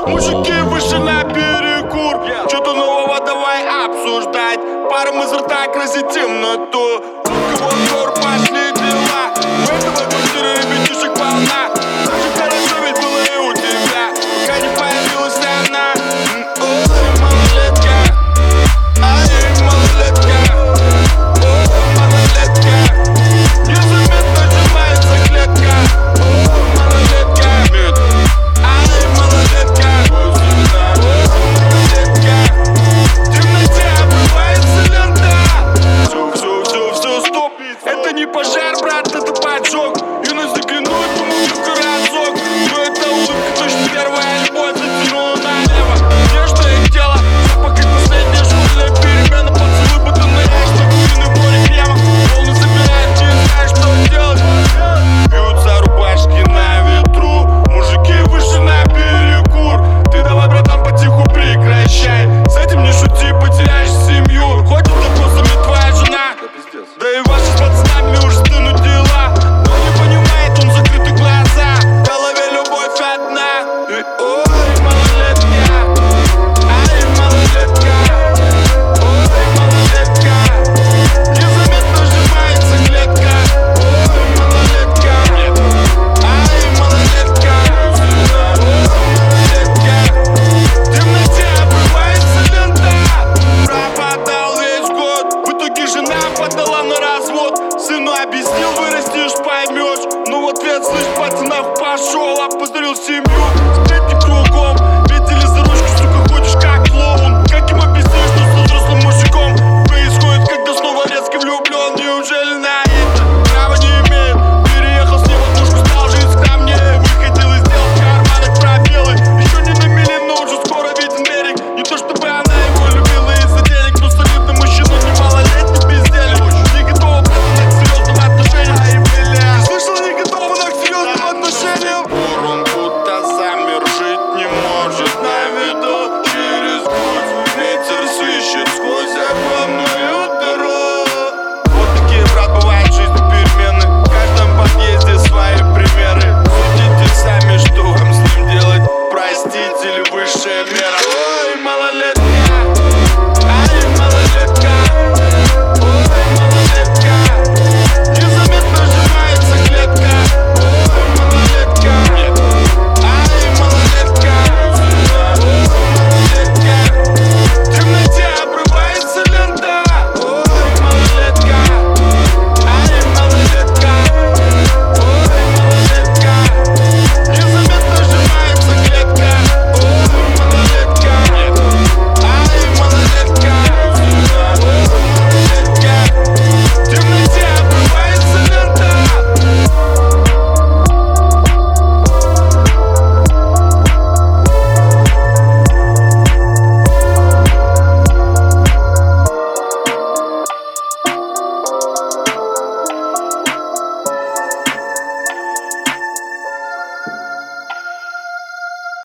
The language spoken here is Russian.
Мужики вышли на перекур, что-то нового давай обсуждать. Паром изо рта красит темноту. Разговор, пошли дела. В этом квартире ребятишек полна. Так же хорошо ведь было и у тебя, пока не появилась она. Ой, малолетка, ай, малолетка, ой, малолетка. Незаметно сжимается клетка. Ой, малолетка, ай, малолетка, малолетка. В темноте обрывается лента. Все, стоп. Это не пожар, брат, это поджог. Юность заглянуть в музыку разок. Но это улыбка, точно первая любовь затянула налево. Нежное тело, запах как последняя школьная перемена. Поцелуй батонная, что куриный в море крема. Волны собирают, не знаешь, что делать. Бьются рубашки на ветру. Мужики вышли на перекур. Ты давай, братан, потиху прекращай. С этим не шути, потеряешь семью. Ходит допросами твоя жена. Да и ваши с пацанами уж стынут дела. Но не понимает он закрыты глаза. В голове любовь одна. И ой, малолетка, ай, малолетка, ой, малолетка. Незаметно сжимается клетка. Ой, малолетка, ай, малолетка, малолетка. В темноте обрывается лента. Пропадал весь год. В итоге жена подала на развод. Сыну объяснил, вырастешь, поймешь. Но в ответ, слышь, пацанах пошел, опозорил семью.